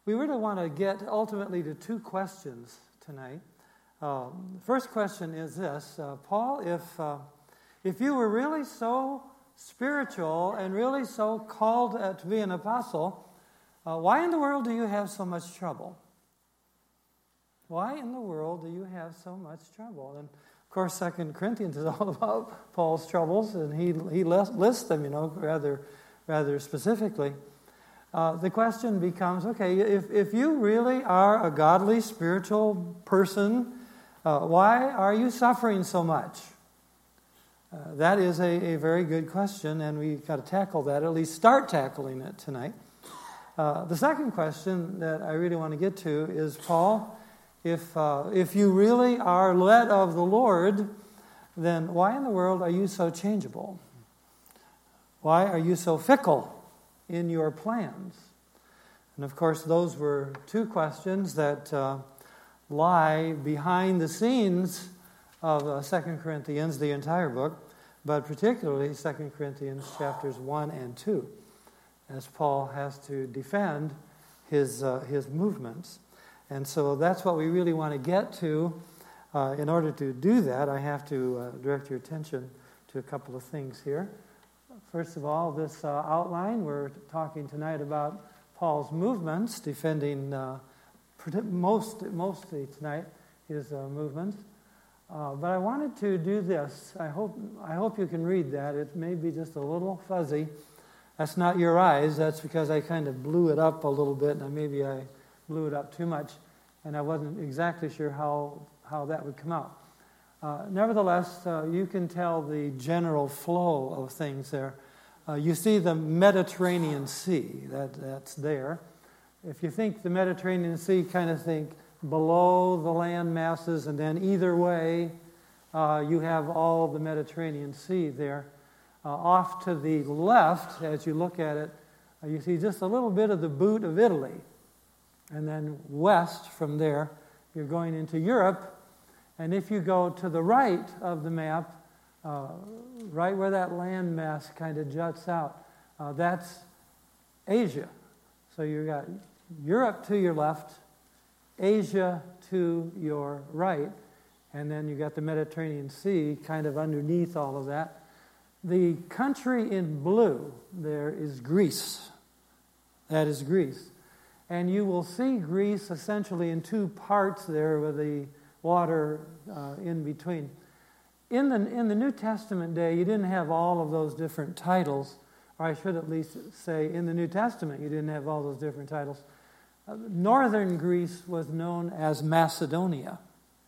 We really want to get ultimately to two questions tonight. The first question is this. Paul, if you were really so spiritual and really so called to be an apostle, why in the world do you have so much trouble? Why in the world do you have so much trouble? And of course, 2 Corinthians is all about Paul's troubles, and he lists them, rather specifically. The question becomes, okay, if you really are a godly, spiritual person, why are you suffering so much? That is a very good question, and we've got to tackle that, at least start tackling it tonight. The second question that I really want to get to is, Paul, if you really are led of the Lord, then why in the world are you so changeable? Why are you so fickle in your plans? And of course, those were two questions that lie behind the scenes of 2 Corinthians, the entire book, but particularly 2 Corinthians chapters 1 and 2, as Paul has to defend his movements. And so that's what we really want to get to. In order to do that, I have to direct your attention to a couple of things here. First of all, this outline, we're talking tonight about Paul's movements, defending mostly tonight his movements. But I wanted to do this. I hope you can read that. It may be just a little fuzzy. That's not your eyes. That's because I kind of blew it up a little bit, and maybe I blew it up too much, and I wasn't exactly sure how that would come out. Nevertheless, you can tell the general flow of things there. You see the Mediterranean Sea, that's there. If you think the Mediterranean Sea, kind of think below the land masses, and then either way, you have all the Mediterranean Sea there. Off to the left, as you look at it, you see just a little bit of the boot of Italy. And then west from there, you're going into Europe. And if you go to the right of the map, right where that landmass kind of juts out, that's Asia. So you've got Europe to your left, Asia to your right, and then you've got the Mediterranean Sea kind of underneath all of that. The country in blue there is Greece. That is Greece. And you will see Greece essentially in two parts there with the water in between. In the New Testament day, you didn't have all of those different titles, or I should at least say in the New Testament you didn't have all those different titles. Northern Greece was known as Macedonia.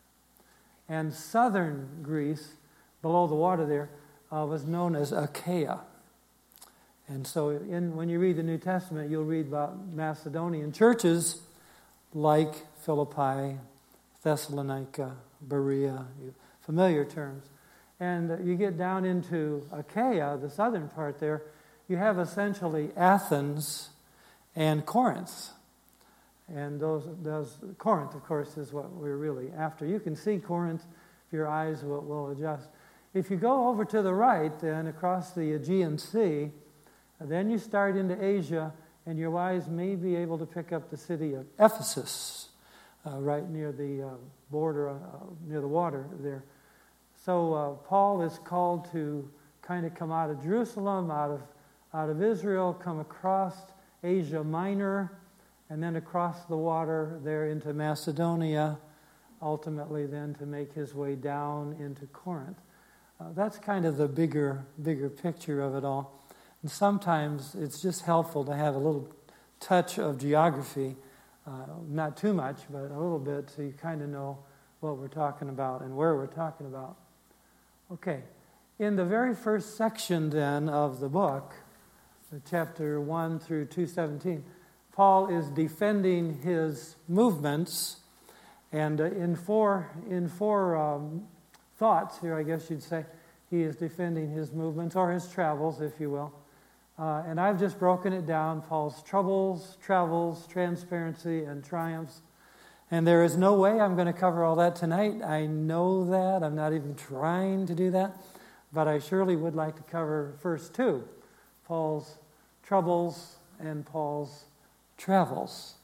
And southern Greece, below the water there, was known as Achaia. And so when you read the New Testament, you'll read about Macedonian churches like Philippi, Thessalonica, Berea, familiar terms. And you get down into Achaia, the southern part there, you have essentially Athens and Corinth. And those Corinth, of course, is what we're really after. You can see Corinth if your eyes will adjust. If you go over to the right, then across the Aegean Sea, then you start into Asia, and your eyes may be able to pick up the city of Ephesus, right near the border, near the water there. So Paul is called to kind of come out of Jerusalem, out of Israel, come across Asia Minor, and then across the water there into Macedonia, ultimately then to make his way down into Corinth. That's kind of the bigger picture of it all. And sometimes it's just helpful to have a little touch of geography, not too much, but a little bit, so you kind of know what we're talking about and where we're talking about. Okay, in the very first section then of the book, chapter 1 through 2:17, Paul is defending his movements, and in four thoughts here, I guess you'd say, he is defending his movements, or his travels, if you will. And I've just broken it down, Paul's troubles, travels, transparency, and triumphs. And there is no way I'm going to cover all that tonight. I know that. I'm not even trying to do that. But I surely would like to cover first two, Paul's troubles and Paul's travels.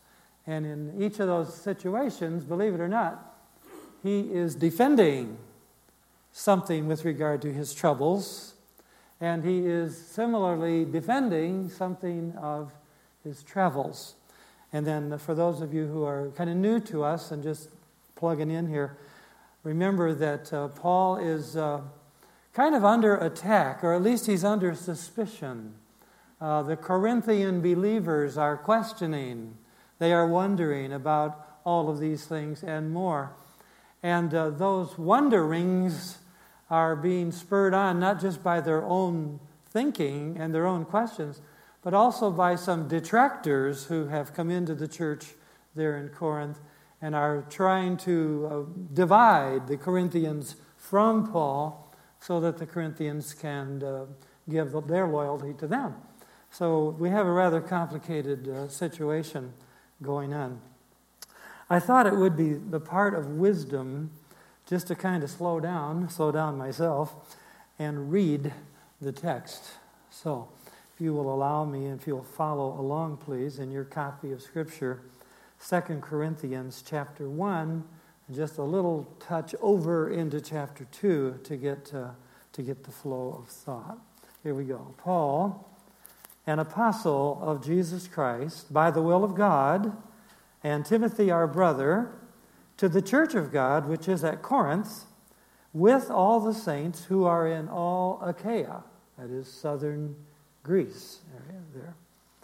And in each of those situations, believe it or not, he is defending something with regard to his troubles, and he is similarly defending something of his travels. And then for those of you who are kind of new to us and just plugging in here, remember that Paul is kind of under attack, or at least he's under suspicion. The Corinthian believers are questioning. They are wondering about all of these things and more. And those wonderings are being spurred on not just by their own thinking and their own questions, but also by some detractors who have come into the church there in Corinth and are trying to divide the Corinthians from Paul so that the Corinthians can give their loyalty to them. So we have a rather complicated situation going on. I thought it would be the part of wisdom just to kind of slow down myself, and read the text. So if you will allow me, and if you'll follow along, please, in your copy of Scripture, 2 Corinthians chapter 1, just a little touch over into chapter 2 to get the flow of thought. Here we go. Paul, an apostle of Jesus Christ, by the will of God, and Timothy our brother, to the church of God which is at Corinth, with all the saints who are in all Achaia, that is southern Greece area there.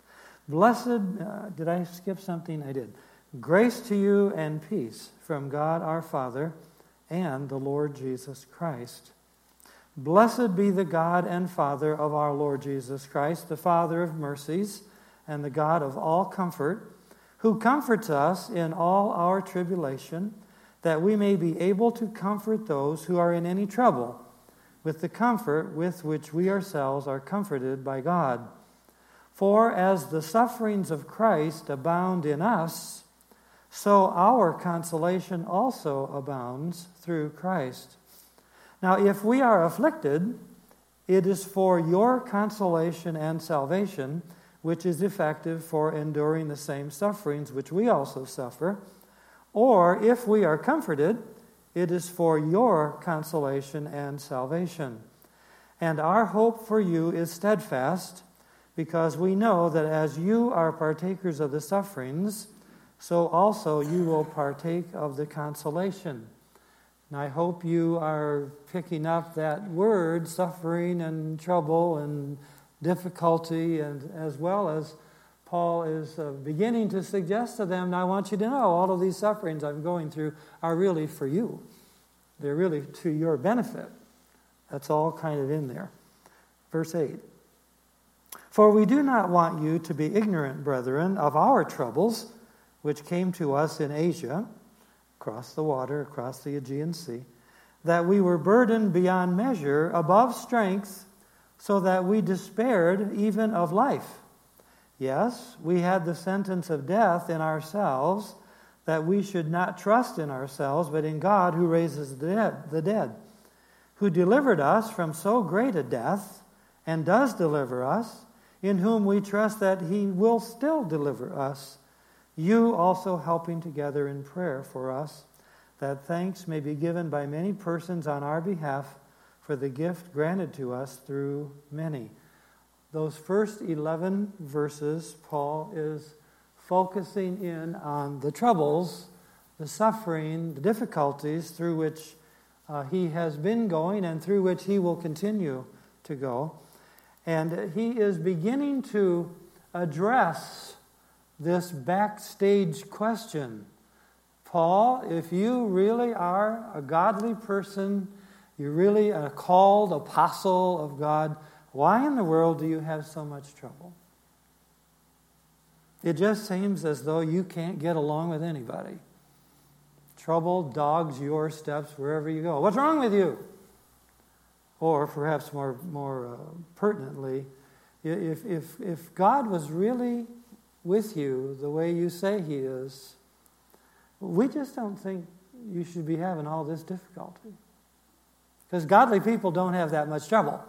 Blessed, did I skip something? I did. Grace to you and peace from God our Father and the Lord Jesus Christ. Blessed be the God and Father of our Lord Jesus Christ, the Father of mercies and the God of all comfort, who comforts us in all our tribulation, that we may be able to comfort those who are in any trouble, with the comfort with which we ourselves are comforted by God. For as the sufferings of Christ abound in us, so our consolation also abounds through Christ. Now, if we are afflicted, it is for your consolation and salvation, which is effective for enduring the same sufferings which we also suffer. Or if we are comforted, it is for your consolation and salvation. And our hope for you is steadfast, because we know that as you are partakers of the sufferings, so also you will partake of the consolation. And I hope you are picking up that word, suffering and trouble and difficulty, and as well as Paul is beginning to suggest to them, now I want you to know all of these sufferings I'm going through are really for you. They're really to your benefit. That's all kind of in there. Verse 8. For we do not want you to be ignorant, brethren, of our troubles, which came to us in Asia, across the water, across the Aegean Sea, that we were burdened beyond measure, above strength, so that we despaired even of life. Yes, we had the sentence of death in ourselves, that we should not trust in ourselves, but in God who raises the dead, who delivered us from so great a death, and does deliver us, in whom we trust that he will still deliver us, you also helping together in prayer for us, that thanks may be given by many persons on our behalf for the gift granted to us through many. Those first 11 verses, Paul is focusing in on the troubles, the suffering, the difficulties through which he has been going and through which he will continue to go. And he is beginning to address this backstage question. Paul, if you really are a godly person, you're really a called apostle of God, why in the world do you have so much trouble? It just seems as though you can't get along with anybody. Trouble dogs your steps wherever you go. What's wrong with you? Or perhaps more pertinently, if God was really with you the way you say he is, we just don't think you should be having all this difficulty. Because godly people don't have that much trouble.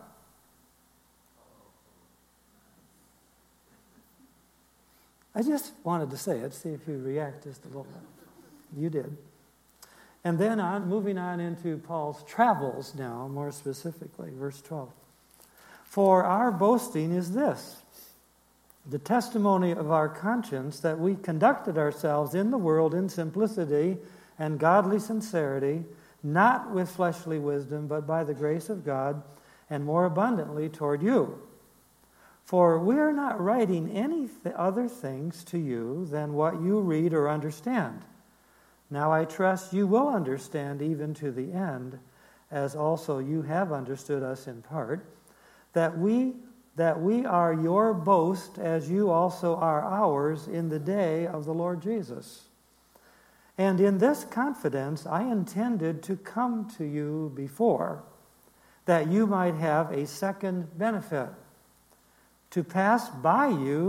I just wanted to say it, see if you react just a little bit. You did. And then moving on into Paul's travels now, more specifically, verse 12. For our boasting is this, the testimony of our conscience that we conducted ourselves in the world in simplicity and godly sincerity, not with fleshly wisdom, but by the grace of God, and more abundantly toward you. For we are not writing any other things to you than what you read or understand. Now I trust you will understand even to the end, as also you have understood us in part, that we are your boast as you also are ours in the day of the Lord Jesus. And in this confidence I intended to come to you before, that you might have a second benefit, to pass by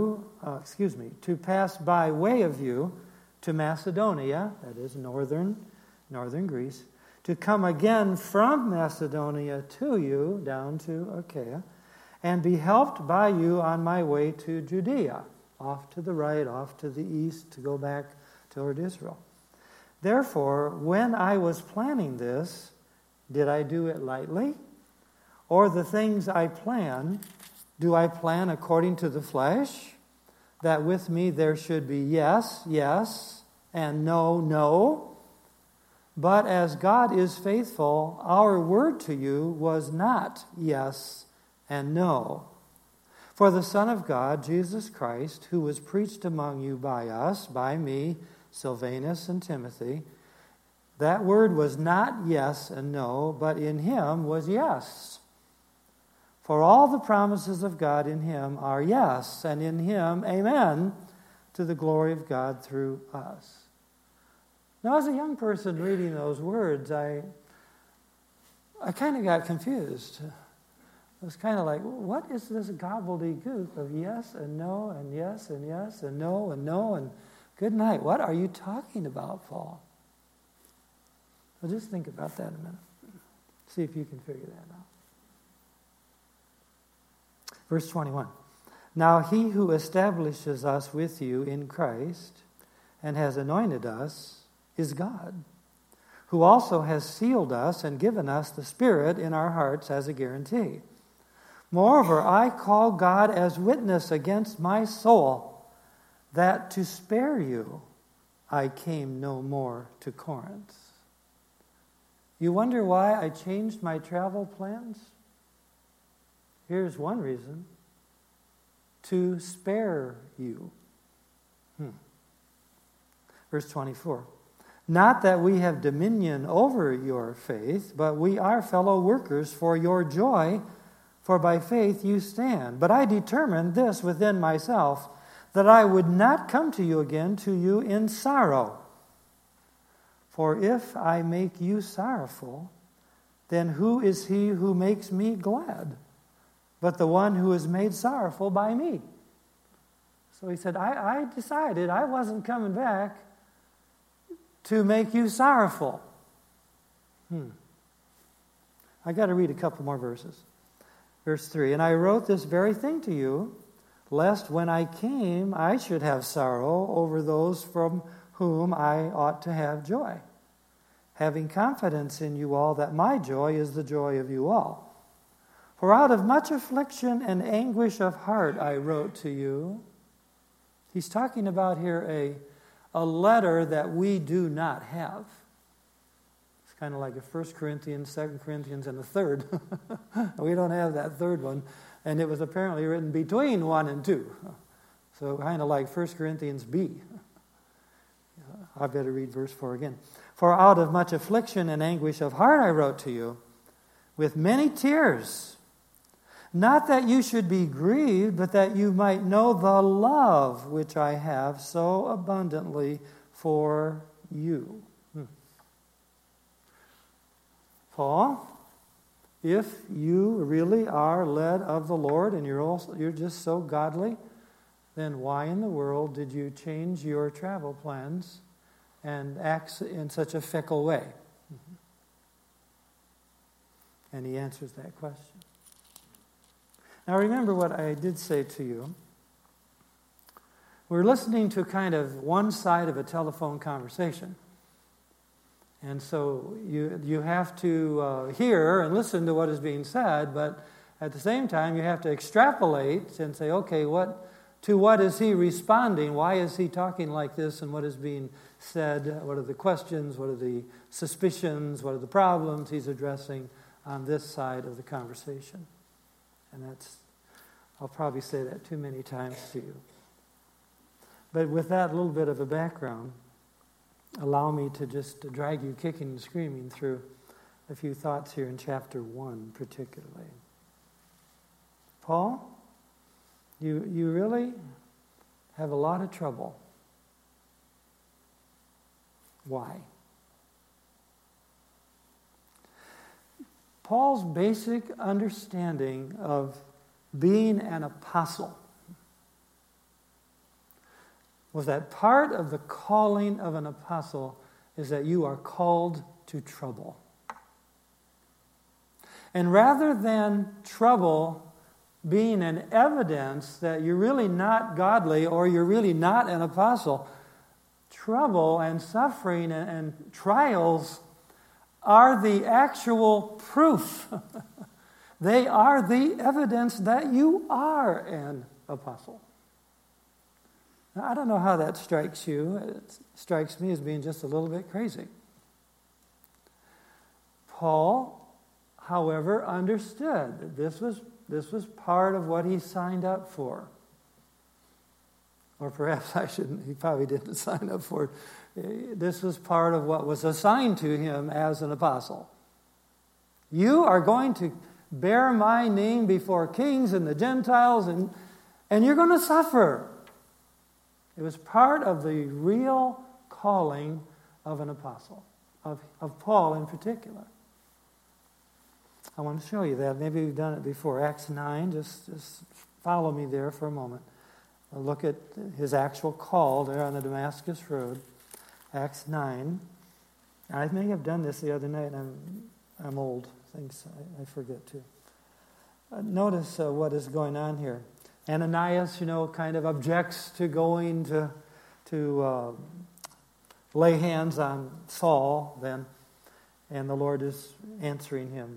way of you to Macedonia, that is northern Greece, to come again from Macedonia to you, down to Achaia, and be helped by you on my way to Judea, off to the right, off to the east, to go back toward Israel. Therefore, when I was planning this, did I do it lightly? Or the things I plan, do I plan according to the flesh, that with me there should be yes, yes, and no, no? But as God is faithful, our word to you was not yes and no. For the Son of God, Jesus Christ, who was preached among you by us, by me, Silvanus and Timothy, that word was not yes and no, but in him was yes. For all the promises of God in him are yes, and in him, amen, to the glory of God through us. Now, as a young person reading those words, I kind of got confused. It was kind of like, what is this gobbledygook of yes and no and yes and yes and no and good night? What are you talking about, Paul? Well, just think about that a minute. See if you can figure that out. Verse 21. Now he who establishes us with you in Christ and has anointed us is God, who also has sealed us and given us the Spirit in our hearts as a guarantee. Moreover, I call God as witness against my soul that to spare you I came no more to Corinth. You wonder why I changed my travel plans? Here's one reason: to spare you. Verse 24. Not that we have dominion over your faith, but we are fellow workers for your joy, for by faith you stand. But I determined this within myself, that I would not come to you again to you in sorrow. For if I make you sorrowful, then who is he who makes me glad, but the one who is made sorrowful by me? So he said, I decided I wasn't coming back to make you sorrowful. I got to read a couple more verses. Verse 3, and I wrote this very thing to you, lest when I came I should have sorrow over those from whom I ought to have joy, having confidence in you all that my joy is the joy of you all. For out of much affliction and anguish of heart I wrote to you. He's talking about here a letter that we do not have. It's kind of like a 1 Corinthians, 2 Corinthians, and a third. We don't have that third one. And it was apparently written between 1 and 2. So kind of like 1 Corinthians B. I better read verse 4 again. For out of much affliction and anguish of heart I wrote to you, with many tears, not that you should be grieved, but that you might know the love which I have so abundantly for you. Paul, if you really are led of the Lord and you're just so godly, then why in the world did you change your travel plans and act in such a fickle way? And he answers that question. Now remember what I did say to you. we're listening to kind of one side of a telephone conversation. And so you have to hear and listen to what is being said, but at the same time, you have to extrapolate and say, okay, to what is he responding? Why is he talking like this? And what is being said? What are the questions? What are the suspicions? What are the problems he's addressing on this side of the conversation? And I'll probably say that too many times to you. But with that little bit of a background, allow me to just drag you kicking and screaming through a few thoughts here in chapter 1 particularly. Paul, you really have a lot of trouble. Why? Paul's basic understanding of being an apostle was that part of the calling of an apostle is that you are called to trouble. And rather than trouble being an evidence that you're really not godly or you're really not an apostle, trouble and suffering and trials are the actual proof. They are the evidence that you are an apostle. Now, I don't know how that strikes you. It strikes me as being just a little bit crazy. Paul, however, understood that this was part of what he signed up for. Or perhaps I shouldn't, he probably didn't sign up for it. This was part of what was assigned to him as an apostle. You are going to bear my name before kings and the Gentiles, and you're going to suffer. It was part of the real calling of an apostle, of Paul in particular. I want to show you that. Maybe we've done it before. Acts 9, just follow me there for a moment. We'll look at his actual call there on the Damascus Road. Acts 9. I may have done this the other night. I'm old. Things I forget too. Notice what is going on here. Ananias, kind of objects to going to lay hands on Saul then, and the Lord is answering him.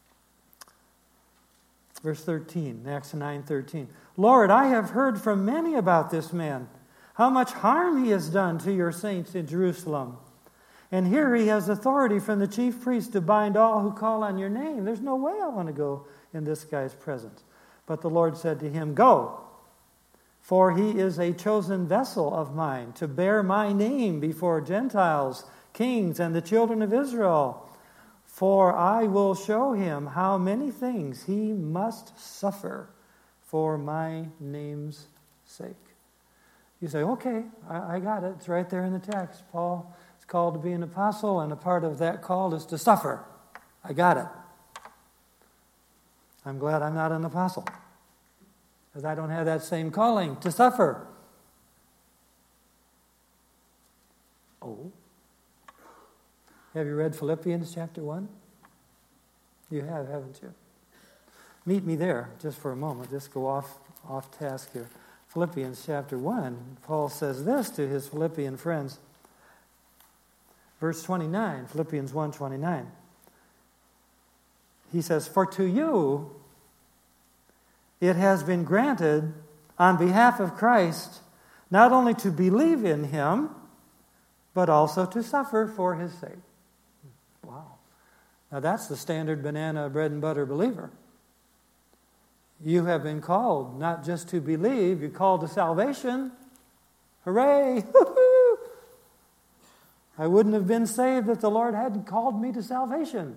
Verse 13, Acts 9:13. Lord, I have heard from many about this man, how much harm he has done to your saints in Jerusalem. And here he has authority from the chief priest to bind all who call on your name. There's no way I want to go in this guy's presence. But the Lord said to him, Go, for he is a chosen vessel of mine to bear my name before Gentiles, kings, and the children of Israel. For I will show him how many things he must suffer for my name's sake. You say, okay, I got it. It's right there in the text. Paul is called to be an apostle, and a part of that call is to suffer. I got it. I'm glad I'm not an apostle, because I don't have that same calling to suffer. Oh. Have you read Philippians chapter 1? You have, haven't you? Meet me there just for a moment. Just go off task here. Philippians chapter 1. Paul says this to his Philippian friends. Verse 29, Philippians 1:29. He says, For to you it has been granted on behalf of Christ not only to believe in him, but also to suffer for his sake. Wow. Now that's the standard banana bread and butter believer. You have been called not just to believe, you're called to salvation. Hooray! I wouldn't have been saved if the Lord hadn't called me to salvation.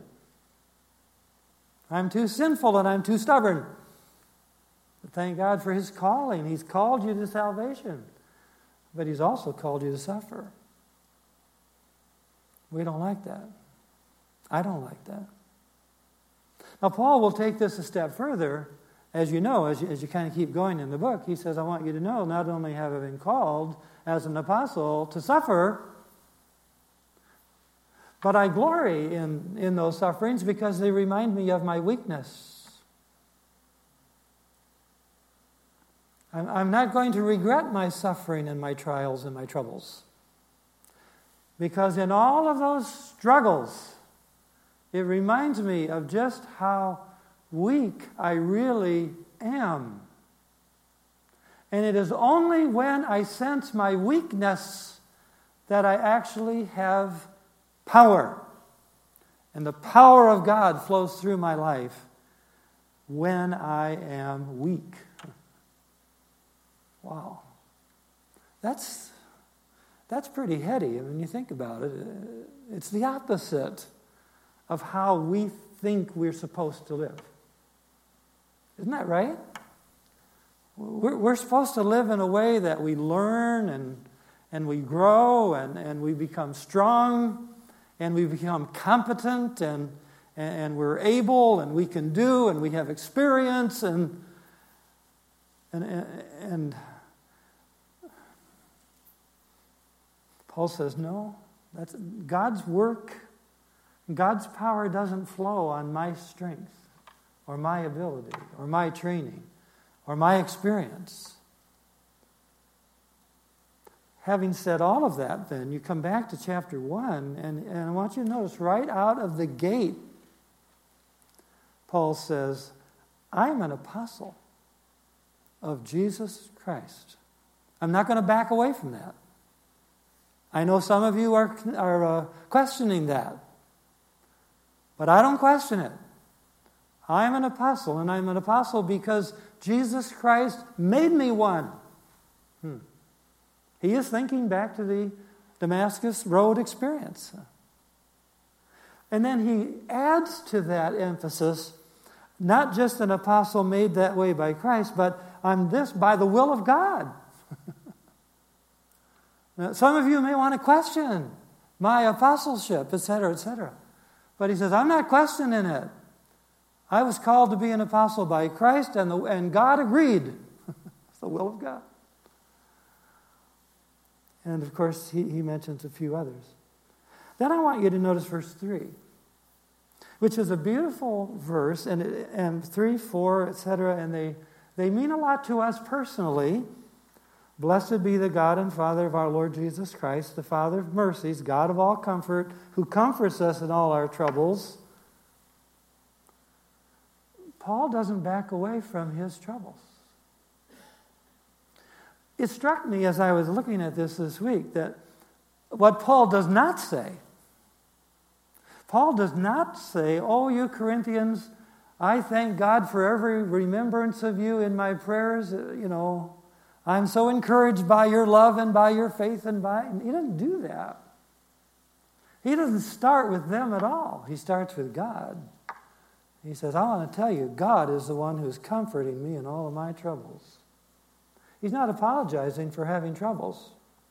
I'm too sinful and I'm too stubborn. But thank God for his calling. He's called you to salvation. But he's also called you to suffer. We don't like that. I don't like that. Now, Paul will take this a step further. As you know, as you kind of keep going in the book, he says, I want you to know, not only have I been called as an apostle to suffer, but I glory in those sufferings because they remind me of my weakness. I'm not going to regret my suffering and my trials and my troubles. Because in all of those struggles, it reminds me of just how weak I really am. And it is only when I sense my weakness that I actually have power. And the power of God flows through my life when I am weak. Wow. That's pretty heady when you think about it. It's the opposite of how we think we're supposed to live. Isn't that right? We're supposed to live in a way that we learn and we grow and we become strong and we become competent and we're able and we can do and we have experience and Paul says, no, that's God's work. God's power doesn't flow on my strength or my ability or my training or my experience. Having said all of that, then, you come back to chapter 1, and I want you to notice right out of the gate, Paul says, I'm an apostle of Jesus Christ. I'm not going to back away from that. I know some of you are questioning that, but I don't question it. I'm an apostle, and I'm an apostle because Jesus Christ made me one. He is thinking back to the Damascus Road experience. And then he adds to that emphasis, not just an apostle made that way by Christ, but I'm this by the will of God. Now, some of you may want to question my apostleship, etc., etc. But he says, I'm not questioning it. I was called to be an apostle by Christ, and God agreed. It's the will of God. And of course, he mentions a few others. Then I want you to notice verse 3, which is a beautiful verse, and 3, 4, etc., and they mean a lot to us personally. Blessed be the God and Father of our Lord Jesus Christ, the Father of mercies, God of all comfort, who comforts us in all our troubles. Paul doesn't back away from his troubles. It struck me as I was looking at this week that what Paul does not say, Paul does not say, oh, you Corinthians, I thank God for every remembrance of you in my prayers, I'm so encouraged by your love and by your faith and he doesn't do that. He doesn't start with them at all. He starts with God. He says, I want to tell you, God is the one who's comforting me in all of my troubles. He's not apologizing for having troubles.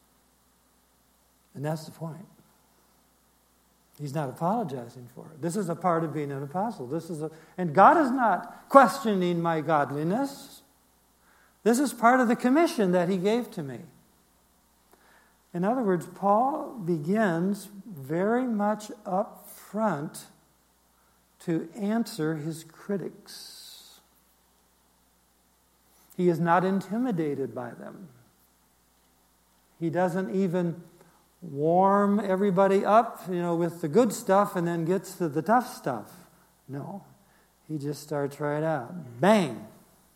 And that's the point. He's not apologizing for it. This is a part of being an apostle. And God is not questioning my godliness. This is part of the commission that he gave to me. In other words, Paul begins very much up front to answer his critics. He is not intimidated by them. He doesn't even warm everybody up, with the good stuff and then gets to the tough stuff. No, he just starts right out. Bang!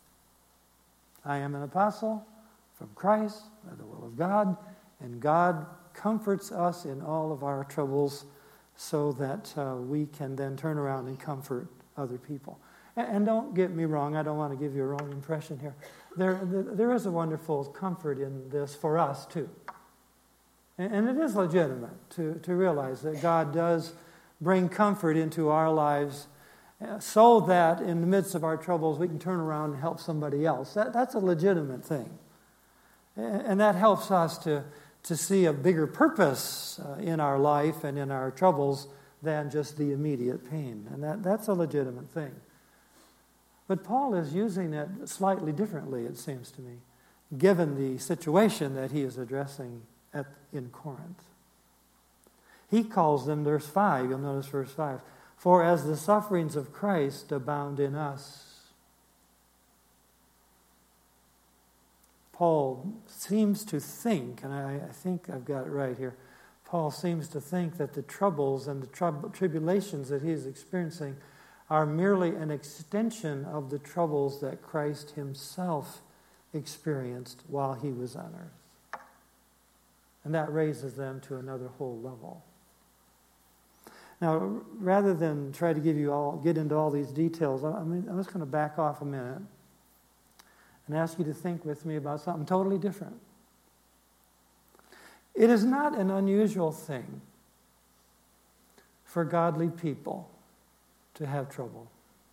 I am an apostle from Christ, by the will of God, and God comforts us in all of our troubles so that we can then turn around and comfort other people. And don't get me wrong, I don't want to give you a wrong impression here. There is a wonderful comfort in this for us too. And it is legitimate to realize that God does bring comfort into our lives so that in the midst of our troubles we can turn around and help somebody else. That's a legitimate thing. And that helps us to see a bigger purpose in our life and in our troubles than just the immediate pain. And that's a legitimate thing. But Paul is using it slightly differently, it seems to me, given the situation that he is addressing in Corinth. He calls them, verse 5, you'll notice verse 5, for as the sufferings of Christ abound in us. Paul seems to think, and I think I've got it right here, Paul seems to think that the troubles and the tribulations that he's experiencing are merely an extension of the troubles that Christ himself experienced while he was on earth. And that raises them to another whole level. Now, rather than try to get into all these details, I'm just going to back off a minute and ask you to think with me about something totally different. It is not an unusual thing for godly people to have trouble.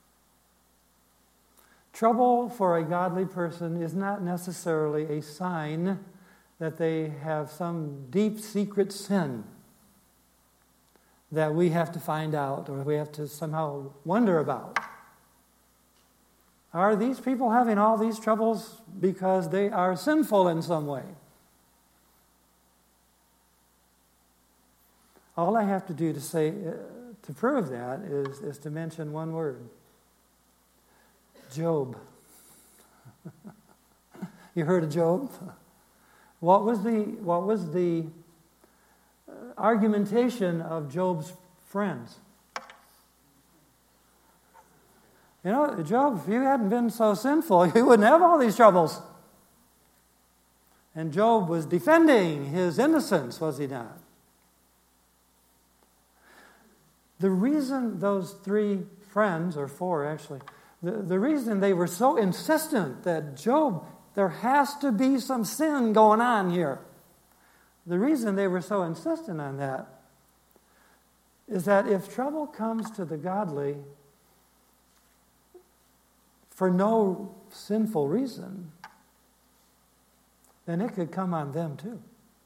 Trouble for a godly person is not necessarily a sign that they have some deep secret sin that we have to find out or we have to somehow wonder about. Are these people having all these troubles because they are sinful in some way? All I have to do to prove that is to mention one word. Job. You heard of Job? What was the argumentation of Job's friends? You know, Job, if you hadn't been so sinful, you wouldn't have all these troubles. And Job was defending his innocence, was he not? The reason those three friends, or four actually, the reason they were so insistent that Job, there has to be some sin going on here. The reason they were so insistent on that is that if trouble comes to the godly for no sinful reason, then it could come on them too.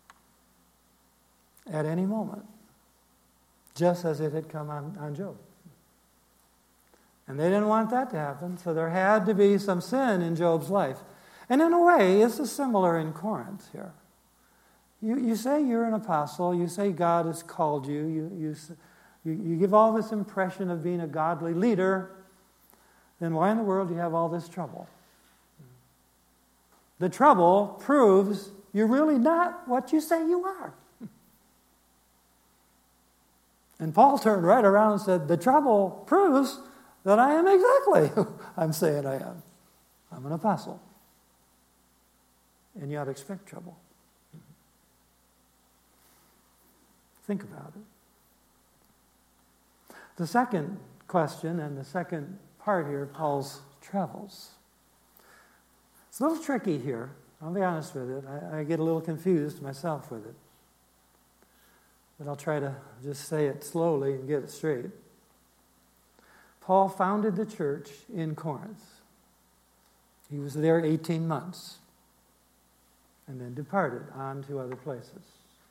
At any moment. Just as it had come on Job. And they didn't want that to happen, so there had to be some sin in Job's life. And in a way, this is similar in Corinth here. You say you're an apostle, you say God has called you, you give all this impression of being a godly leader, then why in the world do you have all this trouble? The trouble proves you're really not what you say you are. And Paul turned right around and said, the trouble proves that I am exactly who I'm saying I am. I'm an apostle. And you ought to expect trouble. Think about it. The second question and the second part here, Paul's travels. It's a little tricky here. I'll be honest with it. I get a little confused myself with it. But I'll try to just say it slowly and get it straight. Paul founded the church in Corinth. He was there 18 months and then departed on to other places.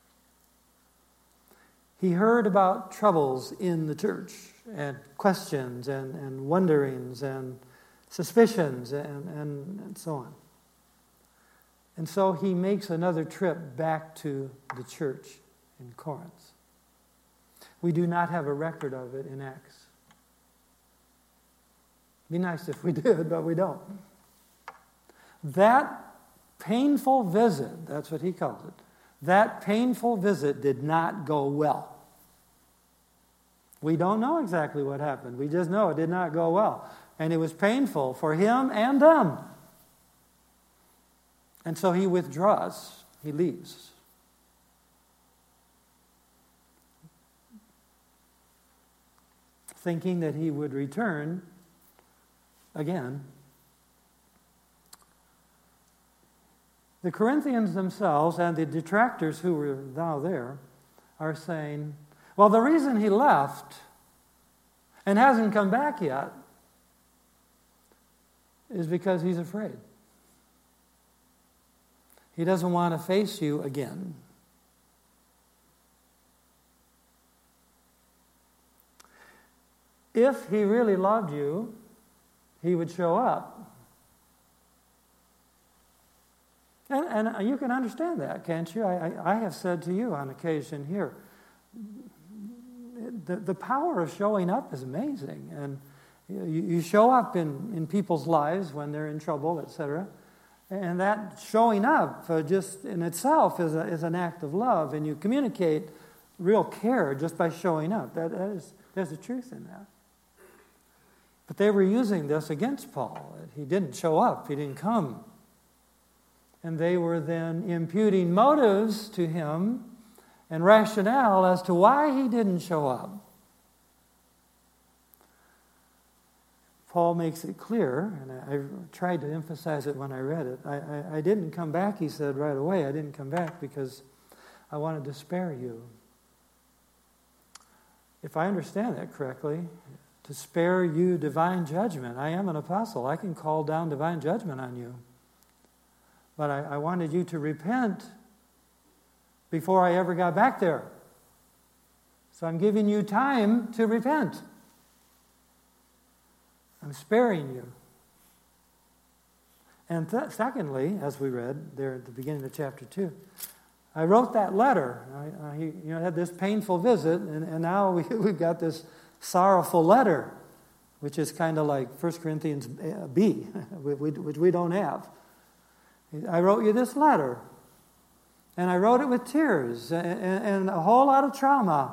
He heard about troubles in the church and questions and wonderings and suspicions and so on. And so he makes another trip back to the church in Corinth. We do not have a record of it in Acts. It'd be nice if we did, but we don't. That painful visit, that's what he calls it, that painful visit did not go well. We don't know exactly what happened. We just know it did not go well. And it was painful for him and them. And so he withdraws. He leaves. Thinking that he would return again. The Corinthians themselves and the detractors who were now there are saying, well, the reason he left and hasn't come back yet is because he's afraid. He doesn't want to face you again. If he really loved you, he would show up. And you can understand that, can't you? I have said to you on occasion here, the power of showing up is amazing. And you show up in people's lives when they're in trouble, etc. And that showing up just in itself is an act of love, and you communicate real care just by showing up. There's a truth in that. But they were using this against Paul. He didn't show up. He didn't come. And they were then imputing motives to him and rationale as to why he didn't show up. Paul makes it clear, and I tried to emphasize it when I read it. I didn't come back, he said right away. I didn't come back because I wanted to spare you. If I understand that correctly, to spare you divine judgment. I am an apostle. I can call down divine judgment on you. But I wanted you to repent before I ever got back there. So I'm giving you time to repent. I'm sparing you. And secondly, as we read there at the beginning of chapter 2, I wrote that letter. I had this painful visit, and now we've got this sorrowful letter, which is kind of like 1 Corinthians B, which we don't have. I wrote you this letter, and I wrote it with tears and a whole lot of trauma,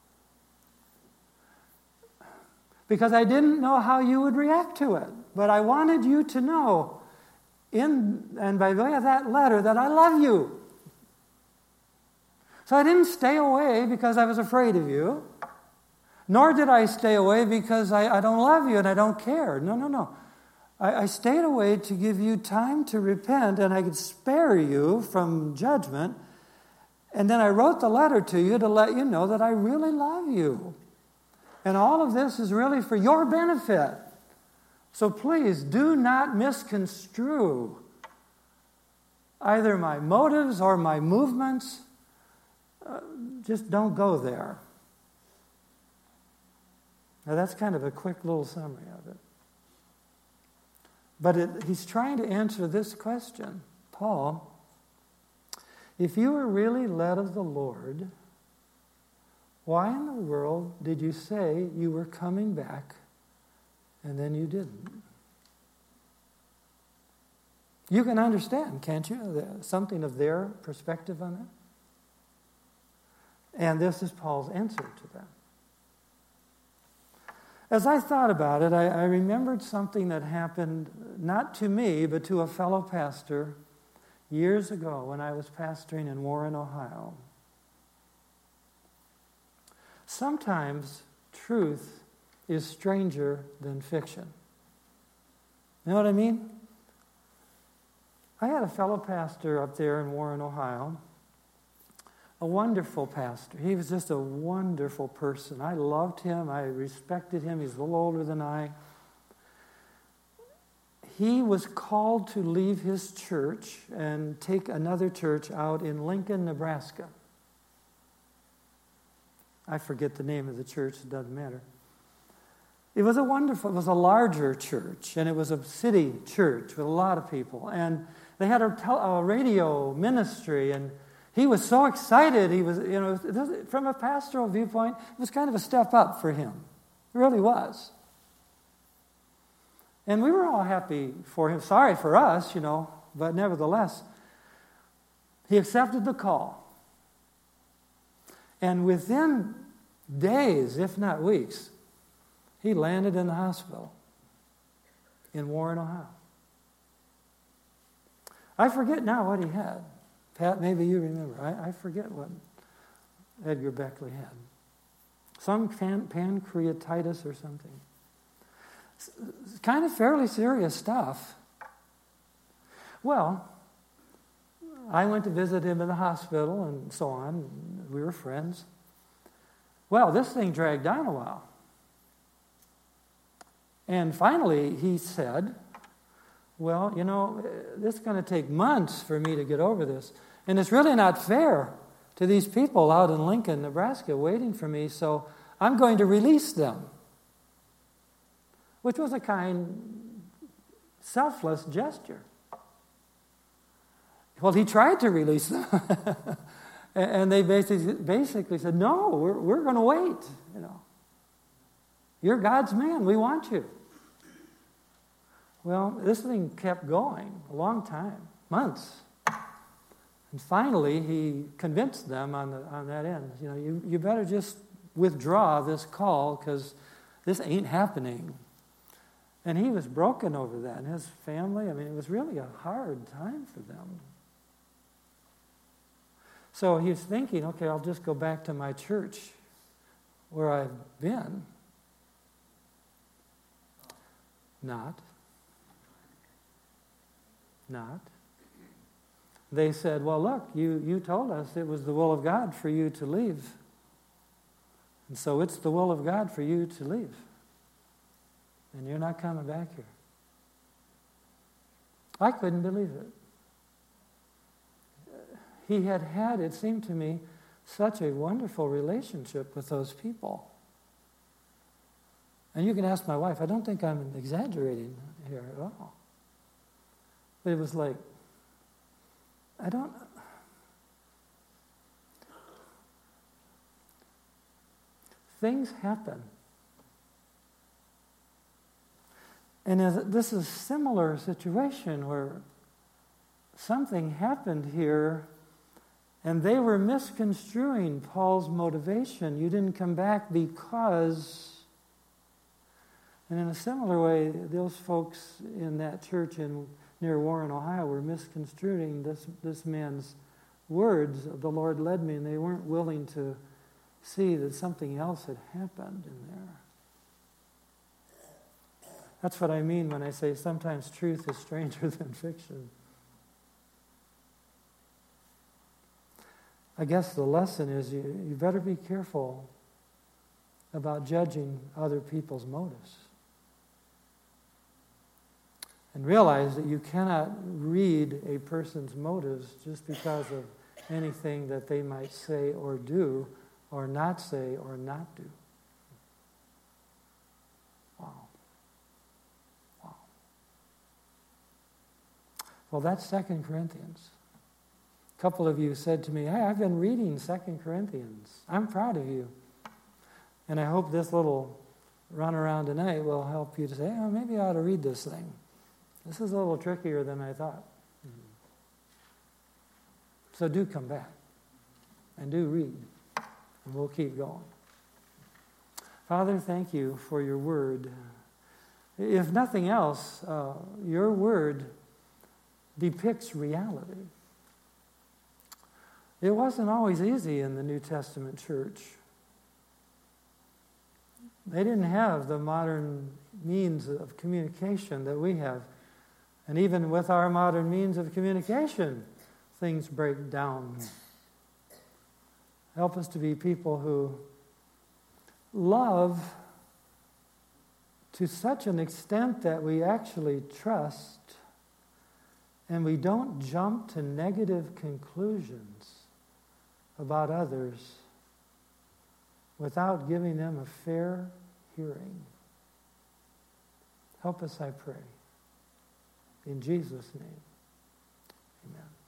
because I didn't know how you would react to it. But I wanted you to know, and by way of that letter, that I love you. So I didn't stay away because I was afraid of you. Nor did I stay away because I don't love you and I don't care. No. I stayed away to give you time to repent, and I could spare you from judgment. And then I wrote the letter to you to let you know that I really love you. And all of this is really for your benefit. So please do not misconstrue either my motives or my movements. Just don't go there. Now that's kind of a quick little summary of it. But he's trying to answer this question. Paul, if you were really led of the Lord, why in the world did you say you were coming back and then you didn't? You can understand, can't you, something of their perspective on that? And this is Paul's answer to that. As I thought about it, I remembered something that happened not to me, but to a fellow pastor years ago when I was pastoring in Warren, Ohio. Sometimes truth is stranger than fiction. You know what I mean? I had a fellow pastor up there in Warren, Ohio, a wonderful pastor. He was just a wonderful person. I loved him. I respected him. He's a little older than I. He was called to leave his church and take another church out in Lincoln, Nebraska. I forget the name of the church. It doesn't matter. It was a larger church, and it was a city church with a lot of people. And they had a radio ministry, and he was so excited. He was, from a pastoral viewpoint, it was kind of a step up for him. It really was. And we were all happy for him. Sorry for us, but nevertheless, he accepted the call. And within days, if not weeks, he landed in the hospital in Warren, Ohio. I forget now what he had. Pat, maybe you remember. I forget what Edgar Beckley had. Some pancreatitis or something. It's kind of fairly serious stuff. Well, I went to visit him in the hospital and so on. We were friends. Well, this thing dragged on a while. And finally, he said, well, this is going to take months for me to get over this. And it's really not fair to these people out in Lincoln, Nebraska, waiting for me, so I'm going to release them. Which was a kind, selfless gesture. Well, he tried to release them. And they basically said, no, we're going to wait. You're God's man. We want you. Well, this thing kept going a long time. months. And finally, he convinced them on that end. You better just withdraw this call because this ain't happening. And he was broken over that. And his family, it was really a hard time for them. So he was thinking, okay, I'll just go back to my church where I've been. Not. They said, well, look, you told us it was the will of God for you to leave. And so it's the will of God for you to leave. And you're not coming back here. I couldn't believe it. He had, it seemed to me, such a wonderful relationship with those people. And you can ask my wife, I don't think I'm exaggerating here at all. But it was like, things happen. And this is a similar situation where something happened here and they were misconstruing Paul's motivation. You didn't come back because... And in a similar way, those folks in that church near Warren, Ohio, were misconstruing this man's words, the Lord led me, and they weren't willing to see that something else had happened in there. That's what I mean when I say sometimes truth is stranger than fiction. I guess the lesson is you better be careful about judging other people's motives. And realize that you cannot read a person's motives just because of anything that they might say or do, or not say or not do. Wow. Well, that's 2 Corinthians. A couple of you said to me, hey, I've been reading 2 Corinthians. I'm proud of you. And I hope this little run around tonight will help you to say, oh, maybe I ought to read this thing. This is a little trickier than I thought. So do come back and do read, and we'll keep going. Father, thank you for your word. If nothing else, your word depicts reality. It wasn't always easy in the New Testament church. They didn't have the modern means of communication that we have. And even with our modern means of communication, things break down. Help us to be people who love to such an extent that we actually trust and we don't jump to negative conclusions about others without giving them a fair hearing. Help us, I pray. In Jesus' name, amen.